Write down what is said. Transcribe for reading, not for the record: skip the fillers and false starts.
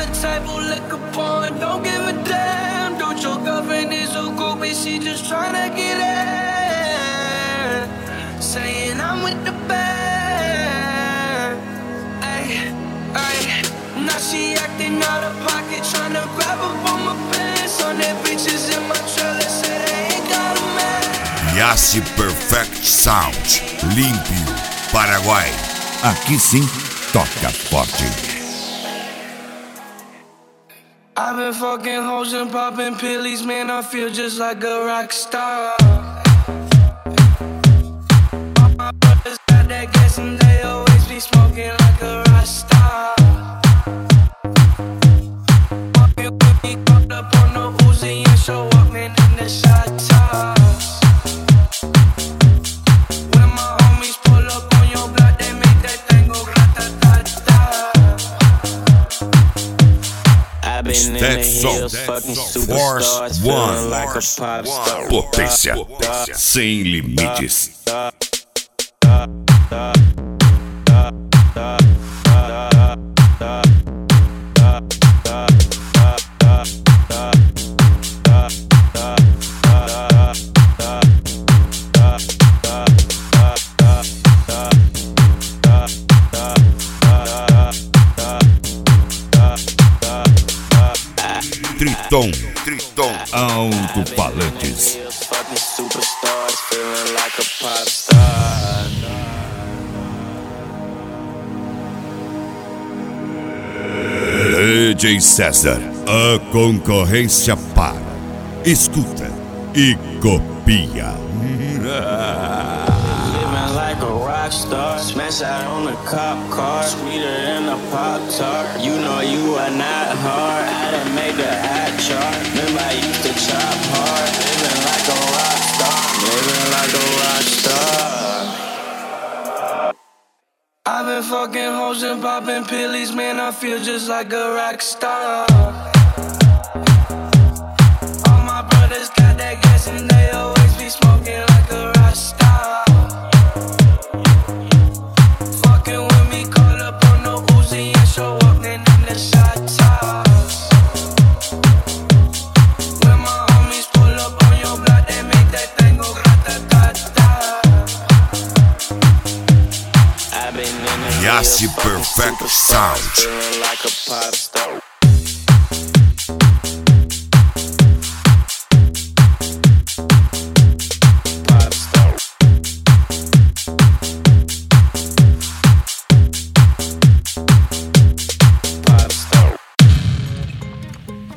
the type who look upon, don't give a damn. Don't your girlfriend is so cool, but she just tryna get in. Saying I'm with the band. Ay, ay. Now she acting out of pocket, tryna grab up on my pants. On that bitches in my trailer, say they ain't got a man. Yassi Perfect Sound, Limpio, Paraguai. Aqui sim, toca forte. I've been fucking hoes and popping pillies, man, I feel just like a rock star. All my brothers got that gas and they always be smoking like a rock star. Walking with me, caught up on the Uzi and show up, man, in the shot toss. When my homies pull up on your block, they make that thing go grata-ta-ta. I've been in the hills, fucking superstars, feeling like a pop star. Potência sem limites. Triton, alto-falantes. Fucking superstars, feeling like a pop star. DJ César, a concorrência para. Escuta e copia. Living like a rock star, smash out on the cop car, sweeter than a Pop-Tart. You know you are not hard, I done made the hot chart. Remember I used to chop hard, living like a rock star, living like a rock star. I've been fucking hoes and popping pillies, man, I feel just like a rock star. All my brothers got that gas and they always be smoking like a rock star. Fucking with me, call up on the Uzi and show up, then in the shot toss. When my homies pull up on your block, they make that thing go grata-ta-ta. I've been in the Yassi Perfect Sound. feeling like a pop star.